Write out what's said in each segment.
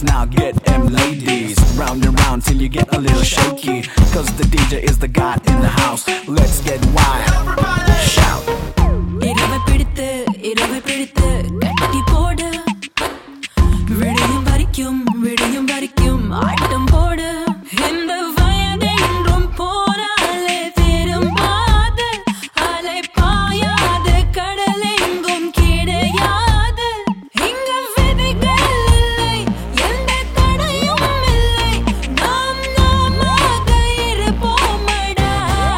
now get them ladies round and round till you get a little shaky. Cause the DJ is the god in the house. Let's get wild. Shout. இரவை பிடித்து கட்டி போடு, விடியும் வரைக்கும் ஆட்டம் போடு. இந்த வயது என்றும் போராலே திரும்பாது, அலை பாயாது, கடல் எங்கும் கிடையாது. இங்க விதிகள் இல்லை, எந்த தடையும் இல்லை, நாமாக இருப்போமடா.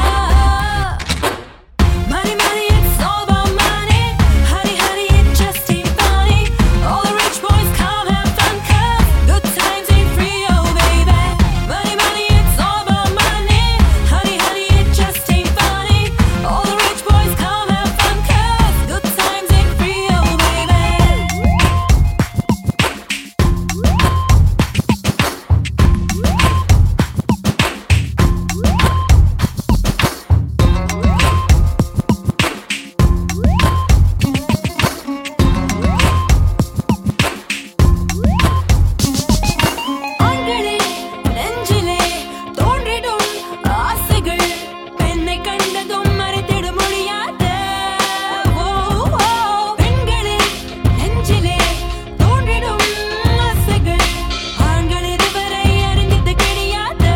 Money, money, it's all about money. Honey, honey, it just ain't funny. All the rich boys come have fun, 'cause good times ain't free, oh baby. Money, money, it's all about money. Honey, honey, it just ain't funny. All the rich boys come have fun, 'cause good times ain't free, oh baby. ஆண்களே நெஞ்சிலே தோன்றிடும் ஆசைகள், பெண்ணை கண்டதும் மறைத்திட முடியாது. பெண்களே நெஞ்சிலே தோன்றிடும் ஆசைகள், ஆண்கள் இதுவரை அறிந்தது கிடையாது.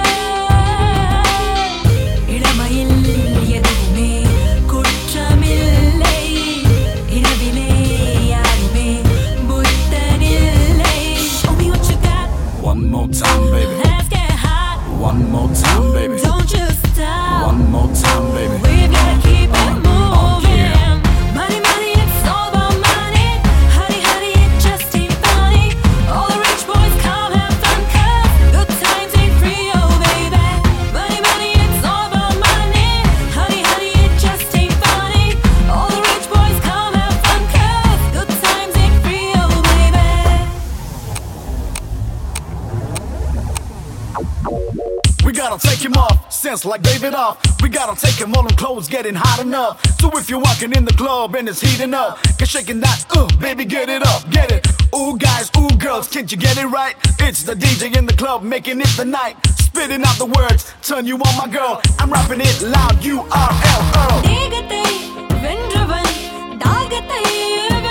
இளமையில் எதுவுமே குற்றமில்லை, இரவிலே யாருமே புத்தனில்லை. Show me what you got. One more time, baby. Let's get hot. One more time, baby. Don't you stop. One more time, baby. We've gotta keep it moving. yeah. Money, money, it's all about money. Honey, honey, it just ain't funny. All the rich boys come have fun, 'cause good times ain't free, oh baby. Money, money, it's all about money. Honey, honey, it just ain't funny. All the rich boys come have fun, 'cause good times ain't free, oh baby. We gotta take him off, sense like David off. We gotta take him all them clothes getting hot enough. So if you're walking in the club and it's heating up, get shaking that, baby, get it up, get it. Ooh guys, ooh girls, can't you get it right? It's the DJ in the club making it the night. Spitting out the words, turn you on my girl. I'm rapping it loud, URL. தேகத்தை வென்றவன் தாகத்தை